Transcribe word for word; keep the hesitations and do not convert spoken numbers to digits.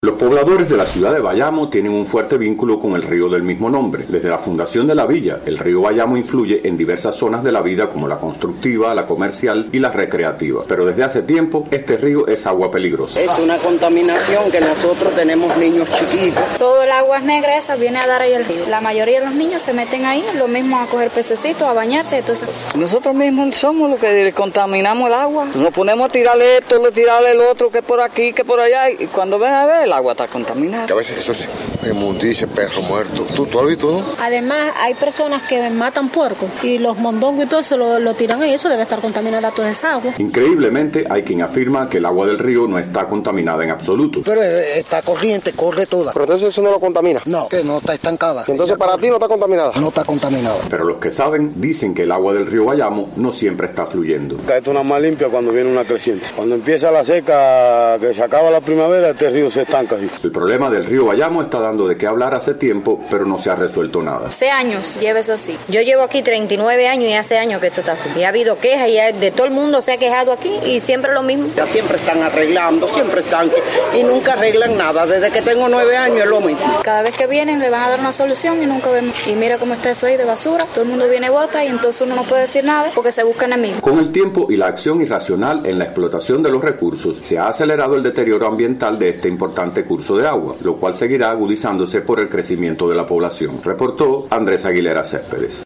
Los pobladores de la ciudad de Bayamo tienen un fuerte vínculo con el río del mismo nombre. Desde la fundación de la villa, el río Bayamo influye en diversas zonas de la vida como la constructiva, la comercial y la recreativa. Pero desde hace tiempo, este río es agua peligrosa. Es una contaminación que nosotros tenemos niños chiquitos. Todo el agua negra esa viene a dar ahí al río. La mayoría de los niños se meten ahí, lo mismo a coger pececitos, a bañarse y todas esas cosas. Nosotros mismos somos los que contaminamos el agua. Nos ponemos a tirarle esto, a tirarle el otro, que por aquí, que por allá, y cuando ven a ver, el agua está contaminada. Que a veces eso es inmundicia, perro muerto. ¿Tú, tú has visto, no? Además, hay personas que matan puercos y los mondongos y todo eso lo, lo tiran ahí, eso debe estar contaminada toda esa agua. Increíblemente, hay quien afirma que el agua del río no está contaminada en absoluto. Pero esta corriente corre toda. Pero entonces eso no lo contamina. No, que no está estancada. Entonces para ti no está contaminada. No está contaminada. Pero los que saben dicen que el agua del río Bayamo no siempre está fluyendo. Esto es una más limpia cuando viene una creciente. Cuando empieza la seca, que se acaba la primavera, este río se estanca así. El problema del río Bayamo está dando de qué hablar hace tiempo, pero no se ha resuelto nada. Hace años lleva eso así. Yo llevo aquí treinta y nueve años y hace años que esto está así. Y ha habido quejas y de todo el mundo se ha quejado aquí y siempre lo mismo. Ya siempre están arreglando, siempre están y nunca arreglan nada. Desde que tengo nueve años es lo mismo. Cada vez que vienen le van a dar una solución y nunca vemos. Y mira cómo está eso ahí de basura. Todo el mundo viene y bota y entonces uno no puede decir nada porque se busca enemigos. Con el tiempo y la acción irracional en la explotación de los recursos, se ha acelerado el deterioro ambiental de este importante curso de agua, lo cual seguirá agudizándose por el crecimiento de la población, reportó Andrés Aguilera Céspedes.